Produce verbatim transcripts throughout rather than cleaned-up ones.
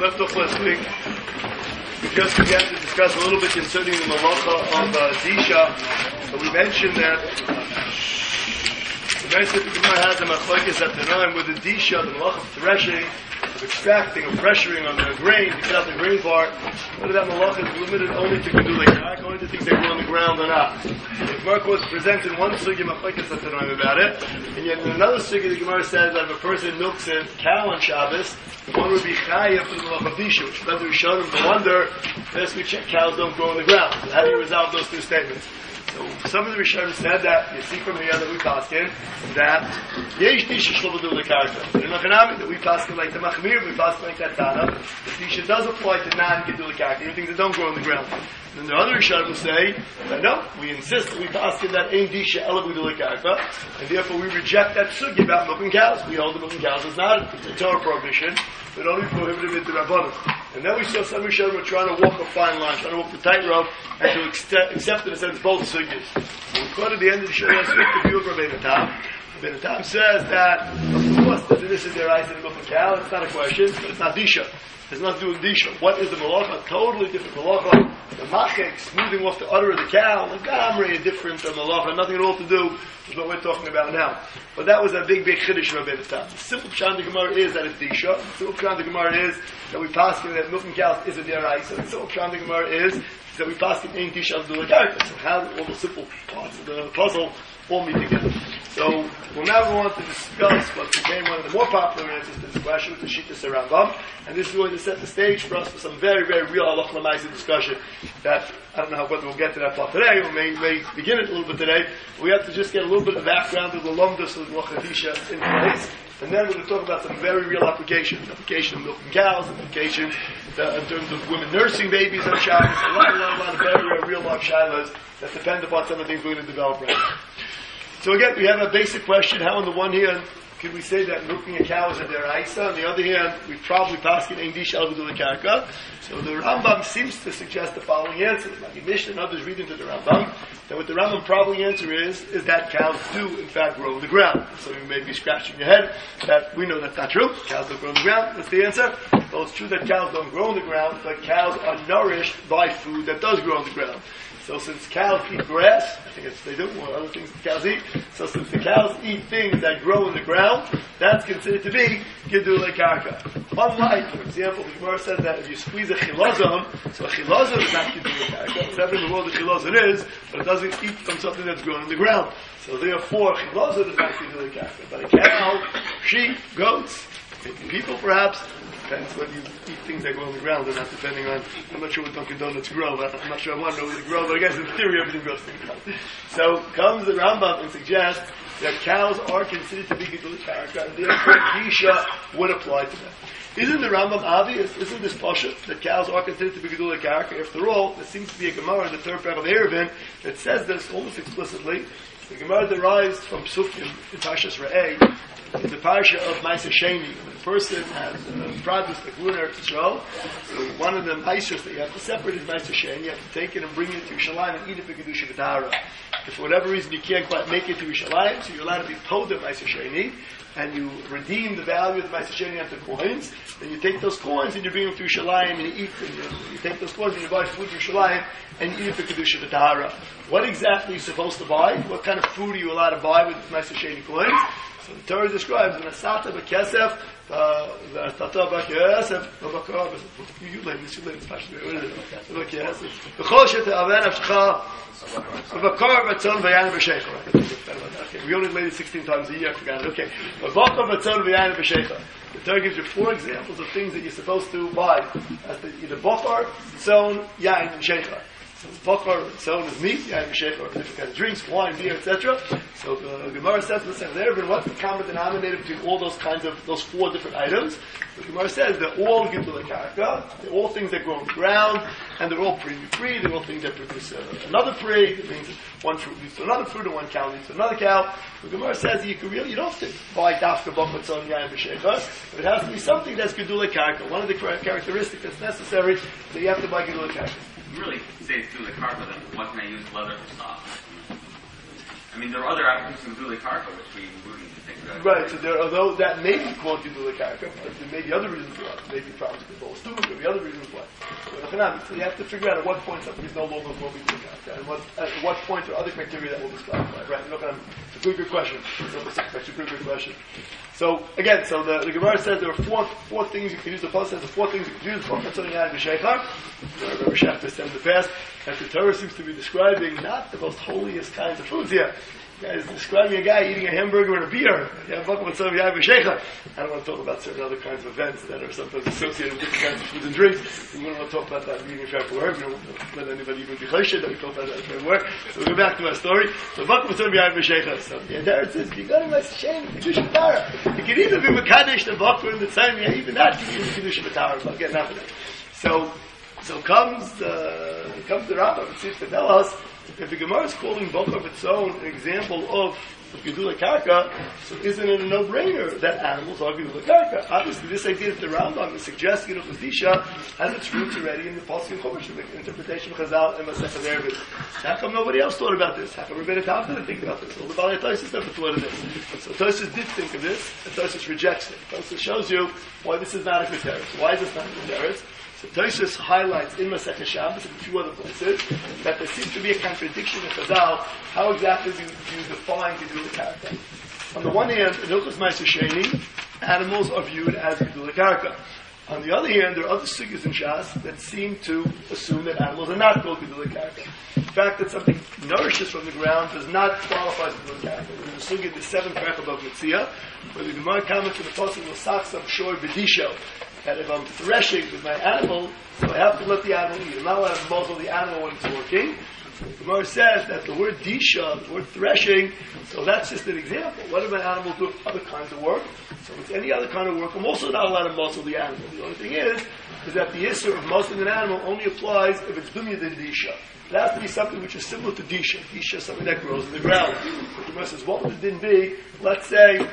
left off last week, we just began to discuss a little bit concerning the malacha of uh, Disha. So we mentioned that the mentioned that the Gemara has a machlokes at the time with the Disha, the malacha of threshing, of extracting, of pressuring on the grain, to get out the grain part. Whether that malacha is limited only to gedulei karka, only to things that grow on the ground or not. The Gemara was presenting one sugi machlokes at the time about it, and yet in another sugi the Gemara says that if a person milks a cow on Shabbos, one would be chayav for the malacha of Disha, which led the Rishonim to wonder, this we check cows don't grow on the ground. So how do you resolve those two statements? So some of the Rishonim said that, you see from here that we paskin, that yesh Disha shlo gedulei karka. In Machanami, that we paskin like the Machmir, we paskin like that Tana, the Disha does apply to non-gedulei karka, even things that don't grow on the ground. And the other Rishonim will say that no, we insist that we paskin that ein Disha ela gedulei karka, and therefore we reject that sugi about milking cows. We hold the milking cows is not a Torah prohibition, but only prohibited with the Rabbanim. And then we saw some Rishonim were trying to walk a fine line, trying to walk the tightrope, and to accept, accept in a sense both sugis. So we quoted the end of the show last week the view of Rabbeinu Tam. Rabbeinu Tam says that, of course, that this is their eyes in the milking cow. It's not a question, but it's not Disha. It's not doing Disha. What is the malacha? Totally different malacha. The machek, smoothing off the udder of the cow, the gamre, a different uh, malacha, nothing at all to do with what we're talking about now. But that was a big, big chiddush of Rabbeinu Tam. The simple pshat of the Gemara is that it's Disha. The simple pshat of the Gemara is that we pass that milking cows is a deraisa. The simple pshat of the Gemara is that we pass it in Disha of the Karka. So how all the simple parts of the puzzle all meet together. So we'll now go on to discuss what became one of the more popular answers to this question, with the Shittas Rambam, and this is going to set the stage for us for some very, very real halacha l'maaseh discussion. That I don't know how, whether we'll get to that part today, or may, may begin it a little bit today. We have to just get a little bit of background of the lomdus of the Disha in place, and then we're going to talk about some very real applications, application of milking cows, application uh, in terms of women nursing babies on Shabbos, a lot, a lot, a lot of very, very real life shilas that depend upon some of the things we're going to develop right now. So again, we have a basic question. How on the one hand can we say that milking a cow is a deraisa? On the other hand, we probably pass it ein Disha ela gedulei karka. So the Rambam seems to suggest the following answer. The Mishnah and others read into the Rambam that what the Rambam probably answer is is that cows do in fact grow on the ground. So you may be scratching your head that we know that's not true. Cows don't grow on the ground. That's the answer. Well, it's true that cows don't grow on the ground, but cows are nourished by food that does grow on the ground. So since cows eat grass, I think it's, they do more other things that cows eat. So since the cows eat things that grow in the ground, that's considered to be gedulei karka. Unlike, for example, the Gemara says that if you squeeze a chilazon, so a chilazon is not gedulei karka. Whatever in the world a chilazon is, but it doesn't eat from something that's grown in the ground. So therefore, chilazon is not gedulei karka. But a cow, sheep, goats, people perhaps, depends whether you eat things that grow on the ground or not, depending on, I'm not sure what Dunkin' Donuts grow, but I'm not sure I want to know where they grow, but I guess in theory everything grows on the ground. So comes the Rambam and suggests that cows are considered to be gedulei karka, and therefore Disha would apply to them. Isn't the Rambam obvious? Isn't this pashut that cows are considered to be gedulei karka? After all, there seems to be a Gemara in the third paragraph of Eruvin that says this almost explicitly. The Gemara derives from Psukkim in Parshas Re'eh, in the parsha of Ma'aser Sheni. When a person has a produce like lunar Yisrael, so one of the Ma'asers that you have to separate is Ma'aser Sheni. You have to take it and bring it to Yerushalayim and eat it for Kedusha V'Tahara. If for whatever reason you can't quite make it to Yerushalayim, so you're allowed to be told of Ma'aser Sheni, and you redeem the value of the Ma'aser Sheni into coins, then you take those coins and you bring them to Yerushalayim and you eat them. You, you take those coins and you buy food to Yerushalayim and you eat it for Kedusha V'Tahara. What exactly are you supposed to buy? What kind of food are you allowed to buy with Ma'aser Sheni coins? So the Torah describes an asata b'kesef, the asata b'kesef, b'bakar, you learn this, you learn this, what is it? B'kesef. B'chol she'te'aven avshcha, b'bakar v'tzon v'yan v'shecha. Okay, we only learn it sixteen times a year, I forgot it. Okay. B'bakar v'tzon v'yan v'shecha. The Torah gives you four examples of things that you're supposed to buy. That's the, either bakar, tzon, yain, and shecha. So bakar, tzon is meat, yain, shecha, or different kinds of drinks, wine, beer, et cetera. So the Gemara says to the there, but what's the common denominator between all those kinds of, those four different items? The Gemara says they're all gedulei karka, they're all things that grow on the ground, and they're all pre-free, they're all things that produce uh, another pre, it means one fruit leads to another fruit, and one cow leads to another cow. The Gemara says you can really, you don't have to buy dafka bakar tzon yain b'shecha, but it has to be something that's gedulei karka. One of the characteristics that's necessary is that you have to buy gedulei karka. You really say it's gedulei karka, then what can I use leather for soft? I mean, there are other applications of Gidulei Karka, which we wouldn't think about. Right, so there are those that may be called Gidulei Karka, but there may be other reasons why. Maybe problems with the whole student, there may be other reasons why. So you have to figure out at what point something is no longer will be Gidulei Karka, and what, at what point are other criteria that will be clarified. Right, it's a good, good question. It's a good, good question. So again, so the, the Gemara says there are four four things you can use. The Pasuk says the four things you can use. Rabbi Shachar said in the past that the Torah seems to be describing not the most holiest kinds of foods here. The guy is describing a guy eating a hamburger and a beer. I don't want to talk about certain other kinds of events that are sometimes associated with different kinds of foods and drinks. We don't want to talk about that being in fact for work. We don't want to let anybody even be choshed that we talk about that in work. So we go back to our story. So So the Adar says, you got to make shame, Kiddush B'Tara. You can either be Mekadesh, the Bakr, and the Tzayim, even not give you the Kiddush B'Tara, but get enough of that. So, so comes, uh, comes the Rambam, it seems to tell us, if the Gemara is calling Bakr of its own an example of Gidulei Karka, so isn't it a no-brainer that animals are Gidulei Karka? Obviously, this idea that the Rambam is suggesting of Kedusha has its roots already in the Pasuk and Chumash, in the interpretation of Chazal and Masechet Eruvin. How come nobody else thought about this? How come Rebbeinu Tam didn't think about this? All the Balei Tosfos never thought of this. So Tosfos did think of this, and Tosfos rejects it. Tosfos shows you why this is not a Keteris. Why is this not a Keteris? So Tosfos highlights in Masechet Shabbos and a few other places that there seems to be a contradiction in Chazal. How exactly do you, do you define Gidulei Karka? On the one hand, in Hilchos Ma'aser Sheni, animals are viewed as Gidulei Karka. On the other hand, there are other sugyas in Shas that seem to assume that animals are not called Gidulei Karka. The fact that something nourishes from the ground does not qualify as Gidulei Karka. There's a sugya in the seventh paragraph of Mitzia, where the Gemara comments in the Pasuk L'Saksam Shor B'Disho, that if I'm threshing with my animal, so I have to let the animal eat. I'm not allowed to muzzle the animal when it's working. The Gemara says that the word disha, the word threshing, so that's just an example. What if an animal do other kinds of work? So if it's any other kind of work, I'm also not allowed to muzzle the animal. The only thing is, is that the issur of muzzling an animal only applies if it's dumya than disha. It has to be something which is similar to disha. Disha is something that grows in the ground. The Gemara says, what would it then be? Let's say,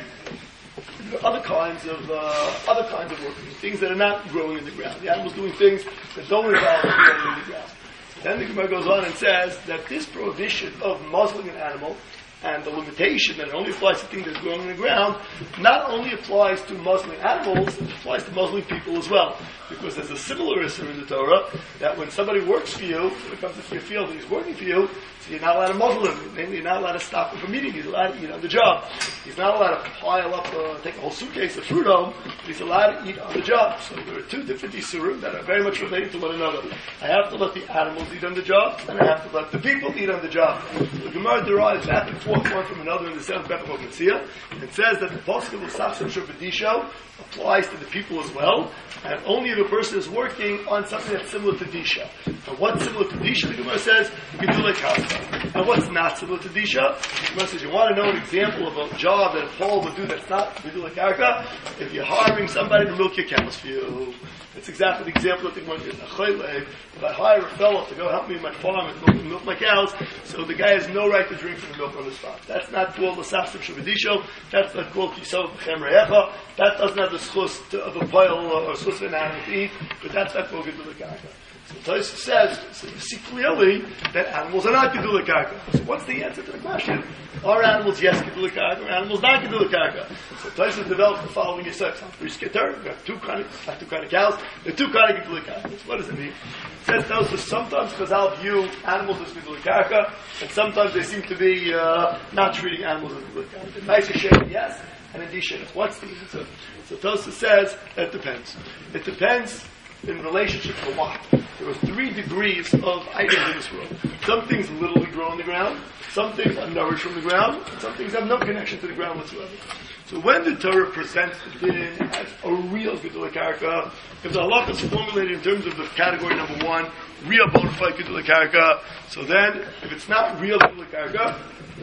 other kinds of uh, other kinds of work, things that are not growing in the ground. The animal's doing things that don't involve growing in the ground. Then the Gemara goes on and says that this prohibition of muzzling an animal and the limitation that it only applies to things that are growing in the ground not only applies to muzzling animals, it applies to muzzling people as well. Because there's a similar issue in the Torah that when somebody works for you, when it comes into your field and he's working for you, so you're not allowed to muzzle him. Namely, you're not allowed to stop him from eating. He's allowed to eat on the job. He's not allowed to pile up, uh, take a whole suitcase of fruit home, but he's allowed to eat on the job. So there are two different isurim that are very much related to one another. I have to let the animals eat on the job, and I have to let the people eat on the job. So the Gemara derives back and forth one from another in the seventh paragraph of Mitzia. It says that the Pasuk of L'Saksam Shor B'Disho applies to the people as well, and only if a person is working on something that's similar to Disha. And what's similar to Disha, the Gemara says, Gidulei Karka. And what's not similar to Disha? The Gemara says, you want to know an example of a job that a Paul would do that's not Gidulei Karka? If you're hiring somebody to milk your cows for you. It's exactly the example that they want to do. If I hire a fellow to go help me in my farm and milk, milk my cows, so the guy has no right to drink from the milk on the spot. That's not called L'Saksam Shor B'Disho. That's not called Kisov B'Chem Re'echa. That doesn't have the schus of a pile or schus of an animal to eat, but that's not called Gidulei Karka. So Tosfos says, so you see clearly that animals are not Gidulei Karka. So what's the answer to the question? Are animals yes Gidulei Karka, or animals not Gidulei Karka? So Tosfos developed the following yisod. We have two kind of, not two kind of cows, there are two kind of Gidulei Karka. So what does it mean? It says Tosfos, sometimes Chazal view animals as Gidulei Karka, and sometimes they seem to be uh, not treating animals as Gidulei Karka. In Ma'aser Sheni, yes, and in Disha, what's the answer? So Tosfos says, it depends. It depends in relationship to what? There are three degrees of items in this world. Some things literally grow on the ground, some things are nourished from the ground, and some things have no connection to the ground whatsoever. So when the Torah presents the din as a real Gidulei Karka, if the halakha is formulated in terms of the category number one, real bona fide Gidulei Karka, so then if it's not real Gidulei Karka,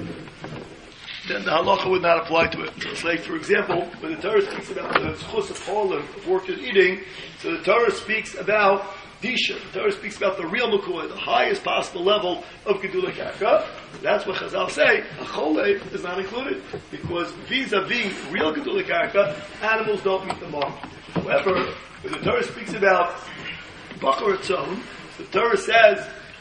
then the halacha would not apply to it. So it's like, for example, when the Torah speaks about the schus of cholim, of workers eating, so the Torah speaks about disha. The Torah speaks about the real makua, the highest possible level of Gidulei Karka. That's what Chazal say, a cholev is not included, because vis-a-vis real Gidulei Karka, animals don't meet the mark. However, when the Torah speaks about bakar etzon, the Torah says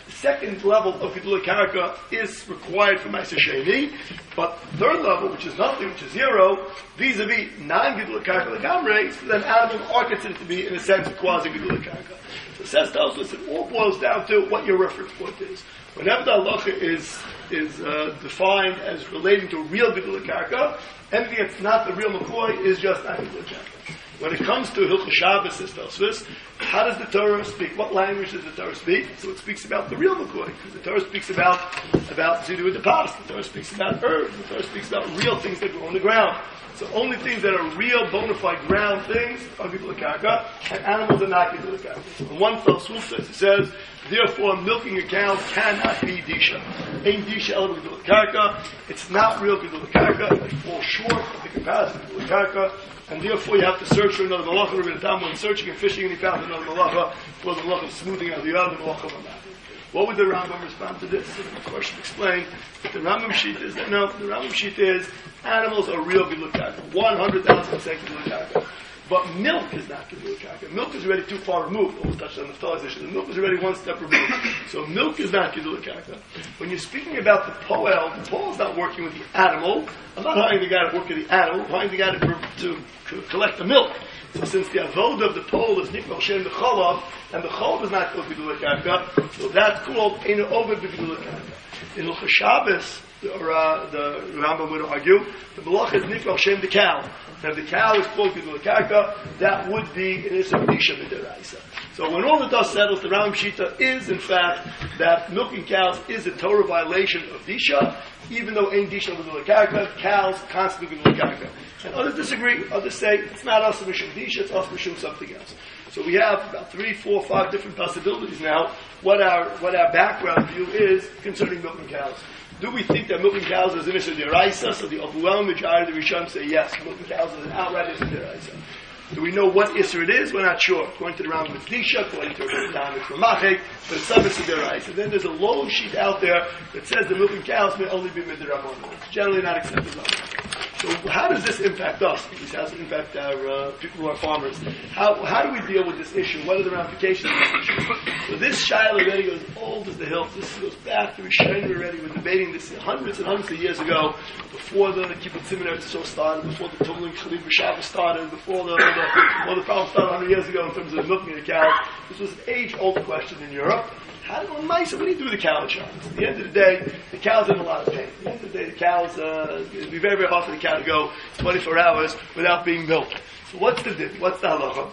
The second level of Gedula Karka is required for Ma'aser Sheni, but third level, which is nothing, which is zero, vis-a-vis non-Gedula Karka Legamre, so then animals are considered to be, in a sense, quasi-Gedula Karka. So says tells us it all boils down to what your reference point is. Whenever the halacha is is uh, defined as relating to real Gedula Karka, anything that's not the real McCoy is just not Gedula Karka. When it comes to Hilchos Shabbos, says Tosfos, how does the Torah speak? What language does the Torah speak? So it speaks about the real McCoy, because the Torah speaks about about to do with the past. The Torah speaks about herbs. The Torah speaks about real things that grow on the ground. So only things that are real, bona fide ground things are Gedula Karka, and animals are not Gedula Karka. So in one fell swoop says, it says, therefore milking a cow cannot be Disha. Ain't Disha el Gedula Karka. It's not real Gedula Karka. It falls short of the capacity of Gedula Karka. And therefore you have to search for another malacha. Rabbi Natan went searching and fishing and he found another malacha. It was the malacha of smoothing out the other malacha of a matter. What would the Rambam respond to this? So the question explained that the Rambam sheet is that no, the Rambam sheet is animals are real Gedula Karka. one hundred thousand percent Gedula Karka. But milk is not Gedula Karka. Milk is already too far removed. Almost touched on the phthalization. The milk is already one step removed. So milk is not Gedula Karka. When you're speaking about the poel, the poel is not working with the animal. I'm not hiring the guy to work with the animal. I'm hiring the guy to, to, to collect the milk. So since the avoda of the poel is nikval shem the cholav, and the cholav is not called Gedula Karka, so that's called ein over Gedula Karka. In Hilchos Shabbos, or uh, the Rambam would argue, the malach is nikval shem the cow. Now, if the cow is called Gedula Karka, that would be an Issa Disha Midiraisa. So when all the dust settles, the Rambam Shita is, in fact, that milking cows is a Torah violation of Disha, even though ain't Disha Gedula Karka, cows constantly Gedula Karka. And others disagree. Others say it's not us Mishum Disha, it's us Mishum something else. So we have about three, four, five different possibilities now. What our what our background view is concerning milking cows. Do we think that milking cows is an issue deraisa? So the overwhelming majority of the Rishonim say yes, milking cows is an outright issue deraisa. Do we know what issue it is? We're not sure. According to the Rambam, it's Disha. According to the Rambam, it's Ramachek. But it's some issue deraisa. Then there's a low sheet out there that says the milking cows may only be midrabanan. It's generally not accepted. So how does this impact us? This has to impact our uh, people who are farmers. How how do we deal with this issue? What are the ramifications of this issue? So this shaila already goes old as the hills. This goes back to Rishonim already. We're debating this hundreds and hundreds of years ago, before the Kibbutz Seminary so started, before the Tovlim Chalib B'Shabbos started, before the, the all the problems started one hundred years ago in terms of milking the cows. This was an age-old question in Europe. How do, what do you do with the cow in Shabbos? At the end of the day, the cow's in a lot of pain. At the end of the day, the cow's, uh, it would be very, very hard for the cow to go twenty-four hours without being milked. So what's the din? What's the halacha?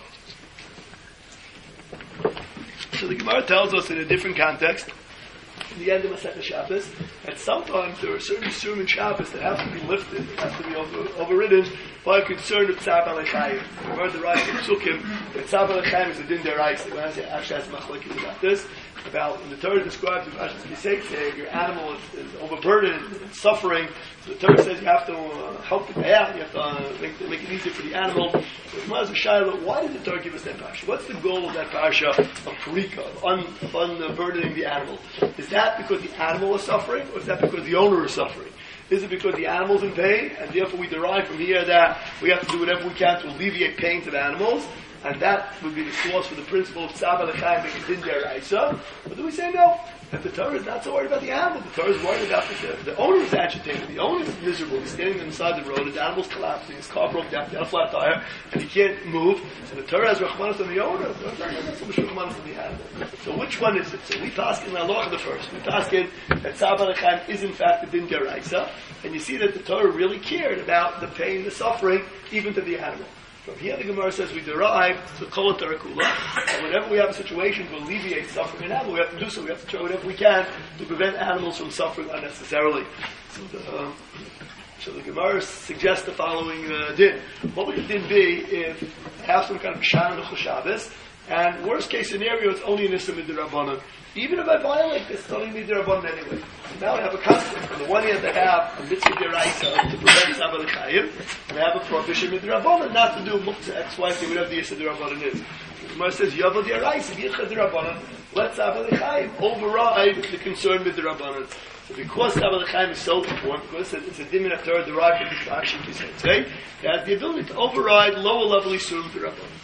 So the Gemara tells us in a different context, in the end of Masechah Shabbos, that sometimes there are certain surim in Shabbos that have to be lifted, that have to be over, overridden by a concern of Tzav Alechayim. The Gemara derives from Sukkim that Tzav Alechayim is a din deraisa. The Gemara actually has machlokes about this. About when the Torah describes if your animal is, is overburdened and suffering, so the Torah says you have to uh, help the guy out, you have to uh, make, make it easier for the animal. So the Gemara Shaila, why did the Torah give us that parsha? What's the goal of that parsha of parika, of, un, of unburdening the animal? Is that because the animal is suffering, or is that because the owner is suffering? Is it because the animal's in pain, and therefore we derive from here that we have to do whatever we can to alleviate pain to the animals? And that would be the source for the principle of Tzav Alechayim being a din deraisa. But do we say no? That the Torah is not so worried about the animal. The Torah is worried about the, the owner is agitated. The owner is miserable. He's standing on the side of the road. His animal's collapsing. His car broke down. He got a flat tire. And he can't move. So the Torah has Rachmanas on the owner. The Torah has not so much Rachmanas on the animal. So which one is it? So we task in Allah the first. We task in that Tzav Alechayim is in fact a din deraisa. And you see that the Torah really cared about the pain, the suffering, even to the animal. From here the Gemara says we derive the Kol Tarakula, and whenever we have a situation to alleviate suffering in animal, we have to do so. We have to try whatever we can to prevent animals from suffering unnecessarily. So the, um, so the Gemara suggests the following uh, din. What would the din be if you have some kind of Shan Hilchos Shabbos, and worst case scenario, it's only an Issa Midrabanan. Even if I violate this, it's only Midrabanan anyway. So now I have a conflict. On the one hand, I have a Mitzvah Deraisa to prevent Tzav Alechayim, and I have a prohibition Midrabanan not to do Muktzah X, Y, Z, whatever the Issa Derabanan is. The Gemara says, Yavol Deraisa, Yichad Derabanan, let Tzav Alechayim override the concern Midrabanan. So because Tzav Alechayim is so important, because it's a dimin of Torah derived from the action, it has the ability to override lower level Isurim Derabanan.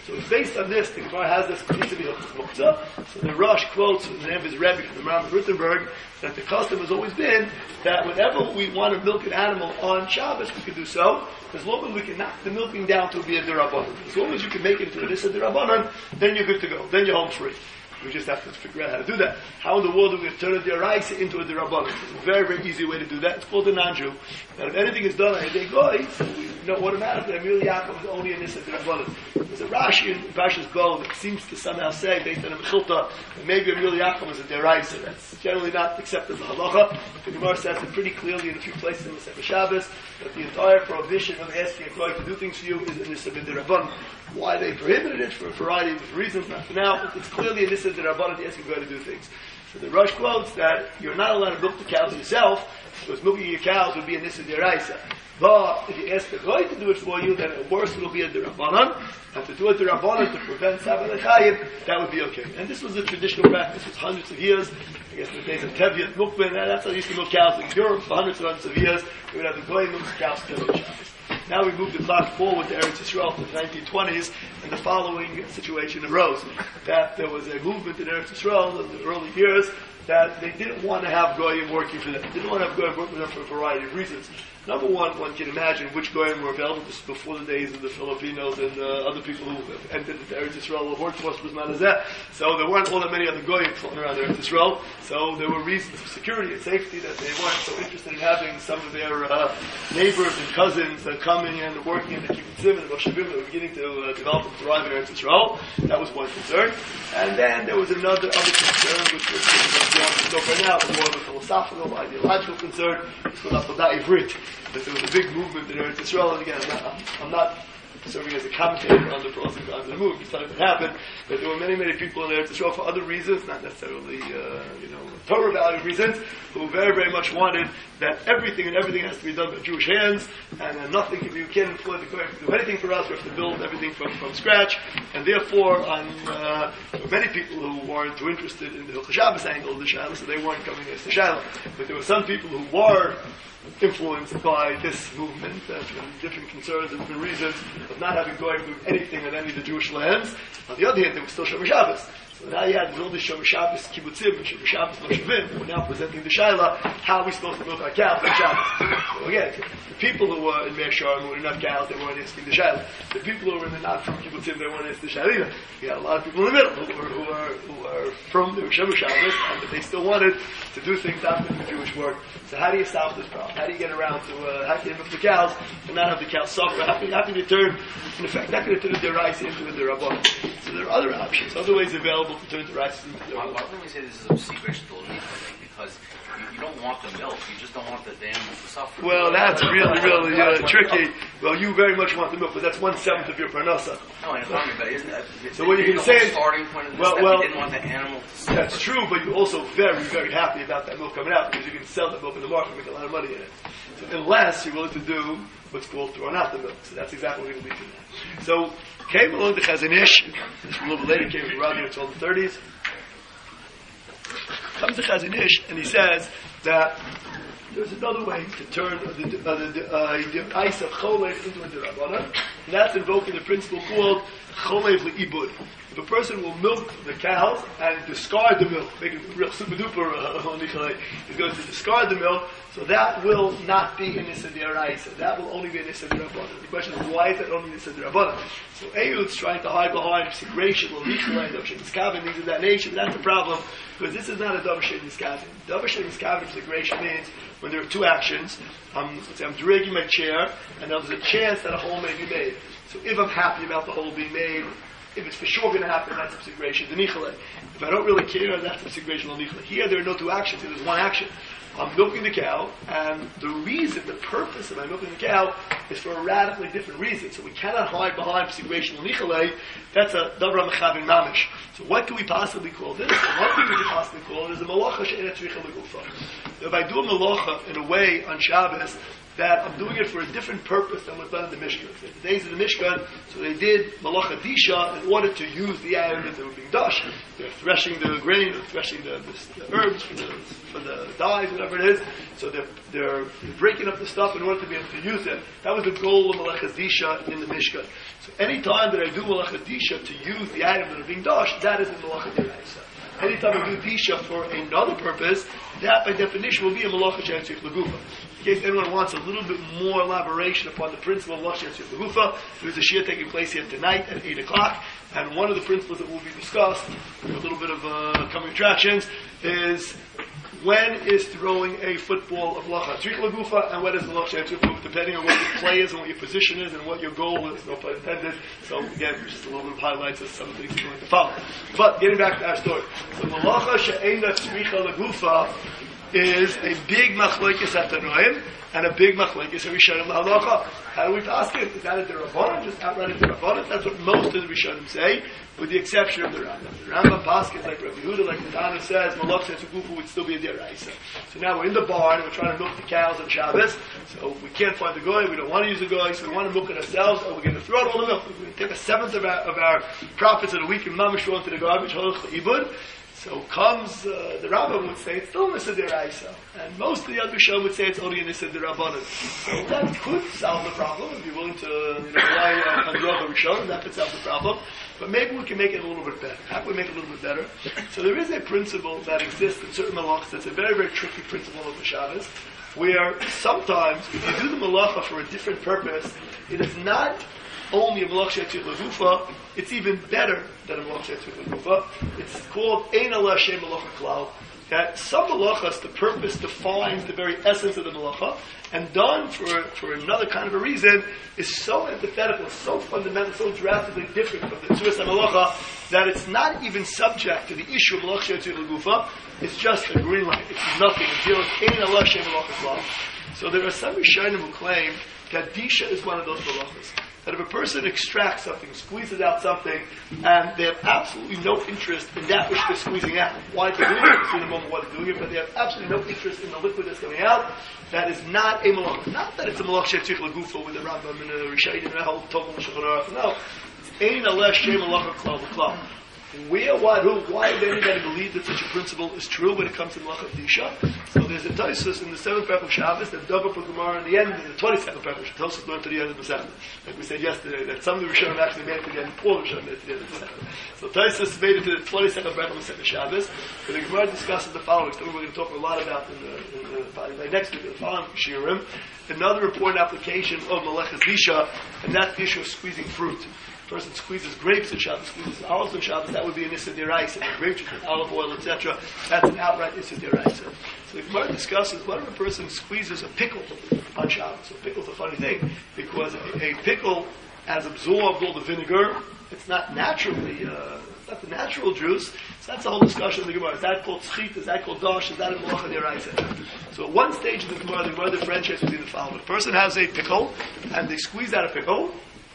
So based on this, the Gemara has this K'nisa B'Hilchos Muktzah. So the Rosh quotes from the name of his Rebbe, from the Ram of Rittenberg, that the custom has always been that whenever we want to milk an animal on Shabbos, we can do so, as long as we can knock the milking down to be a D'Rabbanan. As long as you can make it into a Nissa D'Rabbanan, then you're good to go. Then you're home free. We just have to figure out how to do that. How in the world are we going to turn a D'Oraisa into a D'Rabbanan? It's a very, very easy way to do that. It's called a non-Jew. That if anything is done on a day goy, so we know automatically that Amir Yaakov is only a Nissa D'Rabbanan. There's a Rashi in Parshas Bo that seems to somehow say, based on a Mechilta, that maybe Amir Yaakov is a D'Oraisa. That's generally not accepted as a halacha. The Gemara says it pretty clearly in a few places in the Sefer Shabbos that the entire prohibition of asking a goy to do things for you is a Nissa D'Rabbanan. Why they prohibited it, for a variety of reasons, not for now, but it's clearly a Nissa D'Rabbanan to ask a goy to do things. So the Rosh quotes that you're not allowed to milk the cows yourself, because milking your cows would be a Nissa D'Oraisa. But if you ask the goy to do it for you, then at worst it'll be a D'Rabbanan, and to do a D'Rabbanan to prevent Sabbath Chayim, that would be okay. And this was a traditional practice for hundreds of years. I guess in the days of Teviot, Mukbin, that's how they used to milk cows in Europe for hundreds and hundreds of years. We would have the goy milk the cows till the Shabbos. Now we move the clock forward to Eretz Yisrael to the nineteen twenties, and the following situation arose. That there was a movement in Eretz Yisrael in the early years that they didn't want to have goyim working for them. They didn't want to have goyim working for them for a variety of reasons. Number one, one can imagine which goyim were available. This was before the days of the Filipinos and uh, other people who entered into Eretz Yisrael. The workforce was not as that. So there weren't all that many other goyim floating around Eretz Yisrael. So there were reasons for security and safety that they weren't so interested in having some of their uh, neighbors and cousins uh, coming and working in the kibbutzim and the moshavim that were beginning to uh, develop and thrive in Eretz Yisrael. That was one concern. And then there was another other concern, which was uh, right now, more of a philosophical, ideological concern. It's called Avodah Ivrit. That there was a big movement in Eretz Yisrael, and again, I'm not, I'm not serving as a commentator on the pros and cons of the movement. It's something that happened, but there were many, many people in Eretz Yisrael for other reasons, not necessarily, uh, you know, Torah value reasons, who very, very much wanted that everything and everything has to be done by Jewish hands, and uh, nothing can be, you can't employ the Kohen to do anything for us. We have to build everything from, from scratch, and therefore, on, uh, there were many people who weren't too interested in the Hilchos Shabbos angle of the Shiloh, so they weren't coming against the Shiloh. But there were some people who were influenced by this movement, uh, for different concerns and different reasons of not having going to do anything on any of the Jewish lands. On the other hand, there was still Shomer Shabbos. So now you had all the Shomer Shabbos kibbutzim and Shomer Shabbos moshavim who were now presenting the Shaila, how are we supposed to milk our cows on Shabbos? So again, the people who were in Meir Sharim who were enough cows, they weren't asking the Shaila. The people who were in the not from kibbutzim, they weren't asking the Shaila either. You had a lot of people in the middle who were, who were, who were from the Shomer Shabbos, and but they still wanted to do things after the Jewish work. So how do you solve this problem? How do you get around to, uh, how can you milk the cows and not have the cows suffer? How can, how can you turn, in effect, how can you turn the rice into the D'Rabbanan? So there are other options, other ways available to turn the rice into the D'Rabbanan. Why don't we say this is a secret to the because you, you don't want the milk, you just don't want the animals to suffer. Well, that's really, really uh, tricky. Well, you very much want the milk, but that's one seventh of your parnasa. No, I know, but isn't that so what you can say is, starting point of this well, that well, you didn't want the animal to suffer? That's true, but you're also very, very happy about that milk coming out because you can sell that milk in the market and make a lot of money in it. So unless you're willing to do what's called throwing out the milk. So that's exactly what we're going to be doing now. So came along the Chazon Ish, a little bit later came from Rabbi until the thirties. Comes the Chazon Ish and he says that there's another way to turn the, uh, the, uh, the ice of cholev into a D'Rabbanan, and that's invoking the principle called cholev le'ibud. If a person will milk the cows and discard the milk, make it real super duper uh, he's going to discard the milk, so that will not be in Nissa D'Oraisa. That will only be in Nissa D'Rabbanan. The question is, why is that only Nissa D'Rabbanan? So Ehud's trying to hide behind Sigration, or Lichalai, Davar Shein Niskaven, things of that nature, but that's the problem, because this is not a Davar Shein Niskaven. Davar Shein Niskaven Sigration means when there are two actions, um, let's say I'm dragging my chair, and there's a chance that a hole may be made. So if I'm happy about the hole being made, if it's for sure going to happen, that's a Sigration, the Nichale. If I don't really care, that's a Sigration, the Nichale. Here there are no two actions, there's one action. I'm milking the cow, and the reason, the purpose of my milking the cow is for a radically different reason. So we cannot hide behind Sigration L'Nichalei. That's a Davar Mechavin Mamish. So what can we possibly call this? And one thing we can possibly call it is a Malacha She'ena Tzricha L'Gufa. If I do a Malacha in a way on Shabbos that I'm doing it for a different purpose than what's done in the Mishkan. In the days of the Mishkan, so they did Malacha Disha in order to use the iron that they were being dashed. They're threshing the grain, or threshing the, the, the herbs for the, for the dyes, whatever it is. So they're, they're breaking up the stuff in order to be able to use it. That was the goal of Malacha Disha in the Mishkan. So any time that I do Malacha Disha to use the item that are being dashed, that is in Malacha Diraisa. Anytime I do Disha for another purpose, that by definition will be a Malacha She'etzich Lagufa. In case anyone wants a little bit more elaboration upon the principle of Malacha She'etzich Lagufa, there's a Shia taking place here tonight at eight o'clock, and one of the principles that will be discussed, with a little bit of uh, coming attractions, is when is throwing a football of Malacha She'etzich Lagufa, and when is Malacha She'etzich Lagufa, depending on what your play is and what your position is and what your goal is, no pun intended. So again, just a little bit of highlights of some of the things we're going to follow. But getting back to our story. So Malacha She'eina Tzricha Lagufa is a big machlokes at Tanoim and a big machlokes at Rishonim Halacha. How do we pass it? Is that a derabbanan? Just outright a derabbanan? That's what most of the Rishonim say, with the exception of the Rambam. The Rambam passes like Rabbi Yehuda, like the Tana says, Malacha She'etzich would still be a deraisa. So now we're in the barn and we're trying to milk the cows on Shabbos. So we can't find the goy. We don't want to use the goy. So we want to milk it ourselves. Or we're going to throw out all the milk. We're going to take a seventh of our, of our profits of the week and mamish into the garbage. Ibud. So comes uh, the Rambam would say it's still Nisa Deraisa, and most of the other Rishonim would say it's only a Nisa Derabanan. So that could solve the problem if you're willing to you know, rely on the other Rishonim. That could solve the problem, but maybe we can make it a little bit better. How can we make it a little bit better? So there is a principle that exists in certain malachas that's a very very tricky principle of the Shabbos, where sometimes if you do the malacha for a different purpose, it is not only a Malacha She'etzich Lagufa, it's even better than a Malacha She'etzich Lagufa. It's called Ein Ala Shem Malacha Klal. That some malachas, the purpose defines the very essence of the malacha, and done for, for another kind of a reason, is so antithetical, so fundamental, so drastically different from the Tzuras HaMalacha, that it's not even subject to the issue of Malacha She'etzich Lagufa. It's just a green light. It's nothing. It deals Ein Ala Shem Malacha Klal. So there are some Rishonim who claim that Disha is one of those malachas. That if a person extracts something, squeezes out something, and they have absolutely no interest in that which they're squeezing out. Why they're doing it, we'll see in a moment why they're doing it, but they have absolutely no interest in the liquid that's coming out, that is not a malach. Not that it's a malach she'etzich lagufa with the Rambam and the Rishayim and the whole Tov and Shulchan Aruch. No. It's ein aleh shem malach klal v'klal. Where, why, who, why would anybody believe that such a principle is true when it comes to Malacha Disha? So there's a Taisus in the seventh parak of Shabbos that dug up a Gemara in the end of the twenty-second parak of Shabbos. Taisus learned to the end of the Sabbath. Like we said yesterday, that some of the Rishonim actually made it to the end, all the Rishonim made it to the end of the Sabbath. So Taisus made it to the twenty-second parak of the seventh Shabbos, and the Gemara discusses the following, so we're going to talk a lot about in the, in the, by next week, in the following Shiurim, another important application of Malacha Disha, and that's the issue of squeezing fruit. Person squeezes grapes in Shabbos, squeezes olives in Shabbos, that would be an Issa Deraisa. Grape juice, olive oil, et cetera. That's an outright Issa Deraisa. So the Gemara discusses what if a person squeezes a pickle on Shabbos. So a pickle's a funny thing because a, a pickle has absorbed all the vinegar. It's not naturally, uh, it's not the natural juice. So that's the whole discussion of the Gemara. Is that called tzchit? Is that called dash? Is that a malacha deraisa? So at one stage of the Gemara, the Gemara differentiates between the following. A person has a pickle, and they squeeze out a pickle,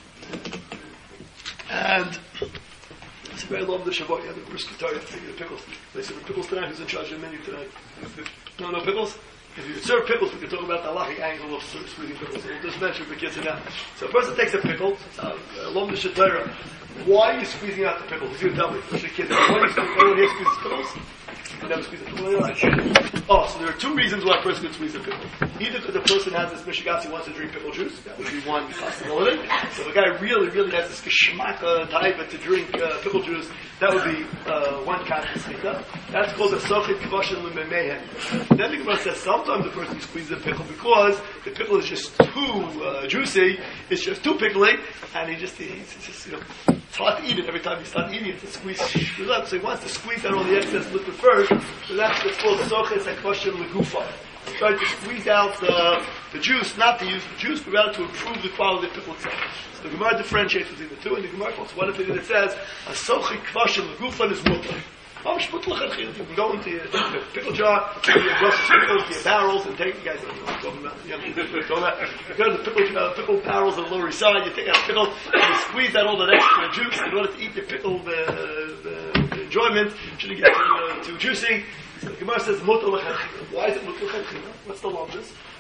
and it's a very long the Shabbat. You have the brisket Torah, you have to take the pickles. They say, the pickles tonight, who's in charge of the menu tonight? No, no pickles? If you serve pickles, we can talk about the halachic angle of squeezing pickles. We'll just mention the kids now. So a person takes a pickle, long the Torah. Why are you squeezing out the pickle? Because you tell me, especially kids, why are you squeezing, everyone here squeezes pickles? You never squeeze a pickle. Oh, so there are two reasons why a person could squeeze a pickle. Either because the person has this Mishigatsi wants to drink pickle juice. That would be one possibility. So the guy really, really has this kishmaka type to drink uh, pickle juice. That would be uh, one kind of stika. That's called a sochit kvashin l'memehen. Then the Gemara says sometimes the person squeezes a pickle because the pickle is just too uh, juicy. It's just too pickly, and he just, he's just, you know, it's hard to eat it. Every time you start eating it, to squeeze it up. So he wants to squeeze out all the excess liquid first. So that's what's called sochit kvashin l'gufa. He's trying to squeeze out the, the juice, not to use the juice, but rather to improve the quality of the pickle itself. So the Gemara differentiates between the two, and the Gemara calls one opinion that says a sochit kvashin l'gufa is mutter. You can go into your pickle jar, into your Brussels pickles, into your barrels, and take, you guys don't know what I'm talking about. You go to the pickle, uh, pickle barrels on the Lower East Side, you take out a pickle, and you squeeze out all that extra juice in order to eat your pickle, the, the, the enjoyment, shouldn't get too, uh, too juicy. So the Gemara says, mutter l'chadchila. Why is it mutter l'chadchila? What's the longest?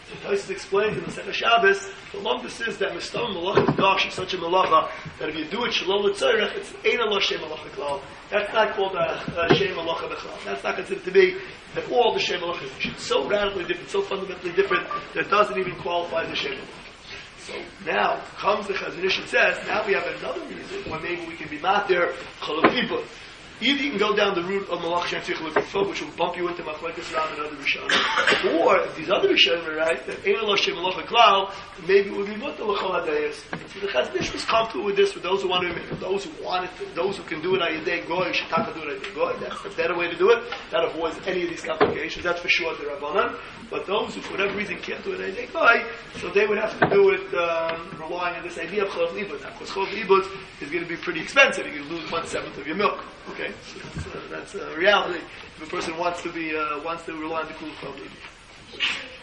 So Tosfos explains in the Seder Shabbos, the lumdus is that Mistam Malach Gosh is such a malacha that if you do it Shalom L'Tzorech, it's Ein Allah Shem Malacha Klal. That's not called a, a Shem Malacha B'Chlal. That's not considered to be that all the Shem Malachas. It's so radically different, so fundamentally different, that it doesn't even qualify as a Shem Malach. So now comes the Chazon Ish and says, now we have another reason why maybe we can be matir Chalav Ibud. Either you can go down the route of Malach Shem Tzich L'Gufo, which will bump you into Machlekes Ram and other Rishonim, or if these other Rishonim are right, that Ein Allah Shem Malacha Klal, maybe it would be Mutter L'Chol HaDayas. So the Chazon Ish was comfortable with this, with those who want to make it, those who want it, those who can do it on Yedei Goy, Shetaka do it on Yedei Goy. That's the better way to do it. That avoids any of these complications. That's for sure the Rabbanan. But those who, for whatever reason, can't do it on Yedei Goy, so they would have to do it um, relying on this idea of Chalav Ibud. Now, of course, Chalav Ibud is going to be pretty expensive. You're going to lose one seventh of your milk. Okay, so that's, uh, that's uh, reality. If a person wants to be uh, wants to rely on the Kul Chalav Ibud.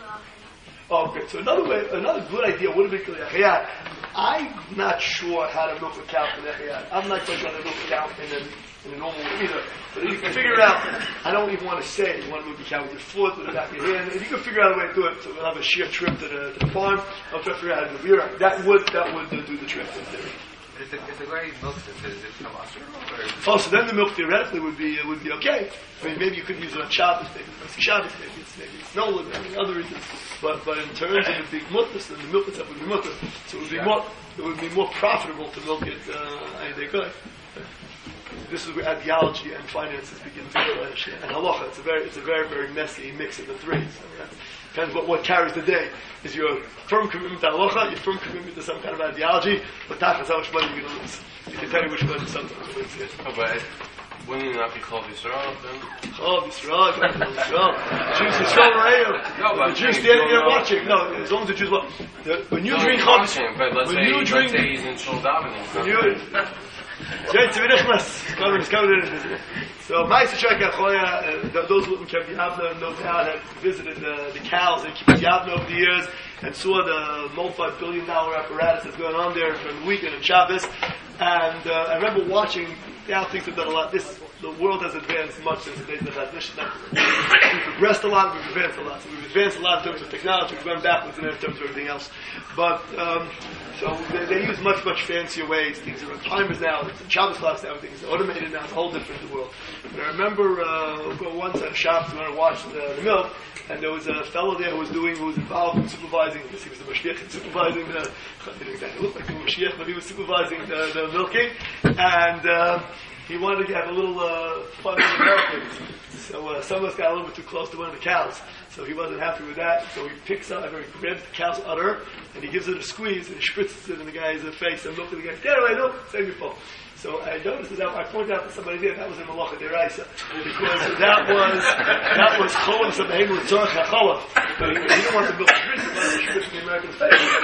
Oh, okay, so another way, another good idea would have been Yachayat. I'm not sure how to milk a cow for Yachayat. I'm not quite sure how to milk a cow in a, in a normal way either. But if you can figure it out, I don't even want to say you want to milk a cow with your foot, with the back of your hand. If you can figure out a way to do it, so we'll have a sheer trip to the, to the farm. I'll try to figure out how to do it. You're right. That would that would uh, do the trip in theory. If the, if the guy milks it, does it become usher? Oh, so then the milk theoretically would be uh, would be okay. I mean, maybe you could use it on Shabbos, maybe it's Shabbos, maybe it's maybe it's no, maybe other reasons. But but in terms of the big mutters, then the milk itself would be mutter. So it would be yeah. more it would be more profitable to milk it. Uh, they could. This is where ideology and finances begin to clash. And halacha, it's a very it's a very very messy mix of the three. So, yeah. Depends what, what carries the day. Is your firm commitment to halacha, your firm commitment to some kind of ideology, but that's how much money you're going to lose. You can tell you which money sometimes wins. Yeah. Oh, but wouldn't it not be called Yisrael then? Chalav Yisrael, Yisrael. Jews Yisrael Ra'ev. No, but the Jews standing there watching. No, as long as the Jews watch. When you no, drink Chalav Yisrael, but let's when say, you drink, let's say he's in Shul Davening. When you, so, Ma'aseh Sheka Choya, those who can be Yavna, no doubt, had visited the, the cows and Kibbutz Yavna over the years and saw the multi-billion dollar apparatus that's going on there from the weekend and Shabbos. And uh, I remember watching, now things have done a lot. This, the world has advanced much since the days of the Chazon Ish. We've progressed a lot, we've advanced a lot. So we've advanced a lot in terms of technology, we've gone backwards in terms of everything else. But, um, so they, they use much, much fancier ways. Things are on timers now, it's in Shabbos clocks now, things are automated now, it's a whole different world. But I remember uh, once at a shop, we went to watch the, the milk, and there was a fellow there who was doing, who was involved in supervising, I guess he was the Mashiach, supervising the, he didn't exactly look like the Mashiach, but he was supervising the, the milking, and uh, he wanted to have a little uh, fun with the Americans. So uh, some of us got a little bit too close to one of the cows, so he wasn't happy with that. So he picks up, he grabs the cow's udder, and he gives it a squeeze, and he spritzes it in the guy's face, and look at the guy, get away, no, save your phone. So I noticed that I pointed out to somebody there that was in Malacha Deraisa, because that was that was Cholim Sabehem L'Tzorach HaCholaf. He didn't want to build a bridge, he wanted to spritz in the American's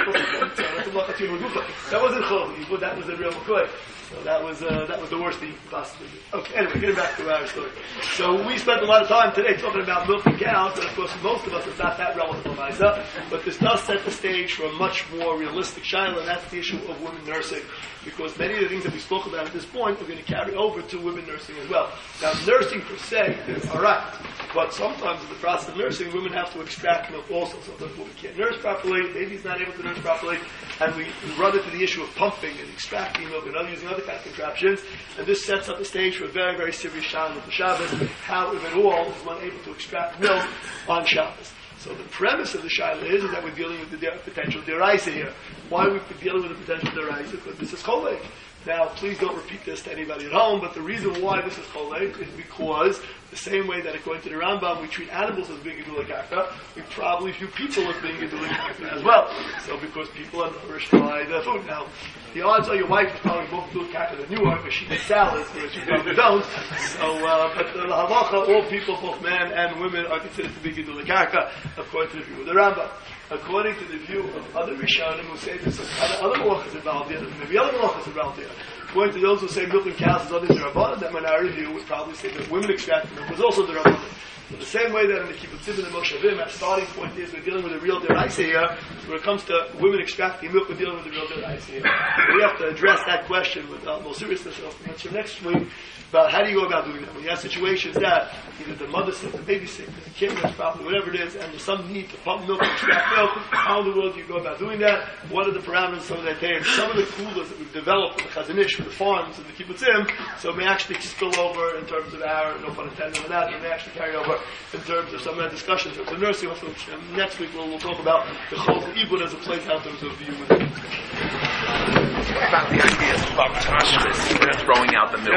face. That wasn't Cholim, that was a real McCoy. So that was uh, that was the worst thing possibly. Okay, anyway, getting back to our story. So we spent a lot of time today talking about milking cows, and of course most of us it's not that relevant to Maisa, but this does set the stage for a much more realistic shaila, and that's the issue of women nursing, because many of the things that we spoke about at this point are going to carry over to women nursing as well. Now nursing per se is alright, but sometimes in the process of nursing, women have to extract milk also. Sometimes women can't nurse properly, baby's not able to nurse properly, and we run into the issue of pumping and extracting milk and other using other kind of contraptions, and this sets up the stage for a very, very serious shaila of the Shabbos, how, if at all, is one able to extract milk on Shabbos. So the premise of the shaila is, is that we're dealing with the de- potential deraisa here. Why are we dealing with the potential deraisa? Because this is cholek. Now, please don't repeat this to anybody at home, but the reason why this is cholek is because the same way that according to the Rambam we treat animals as being gedulei karka, we probably view people as being gedulei karka as well. So because people are nourished by the food. Now, the odds are your wife is probably more gedulei karka than you are because she eats salads, whereas you probably don't. So, uh, but the halacha, all people, both men and women, are considered to be gedulei karka according to the view of the Rambam. According to the view of other Rishonim who say there's some other, other malachas involved here, maybe other malachas involved here. According to those who say milking cows is other Rabbanan, that minority view would probably say that women extracting milk was also the Rabbanan. But the same way that in the kibbutzim and the moshavim, our starting point is we're dealing with a real deraisa here. When it comes to women extracting milk, we're dealing with a real deraisa here. So we have to address that question with uh, more seriousness. I'll answer next week about how do you go about doing that. When you have situations that either the mother's sick, the baby's sick, the kid has problem, whatever it is, and there's some need to pump milk, extract milk, how in the world do you go about doing that? What are the parameters, some of that there? And some of the coolers that we've developed with the Chazanish, with the farms and the kibbutzim, so it may actually spill over in terms of our, no pun intended on that, it may actually carry over in terms of some of that discussion. So the nursing hospital, and next week we'll, we'll talk about the Chol Ibud as a place out in terms of the human. What about the idea of throwing out the milk?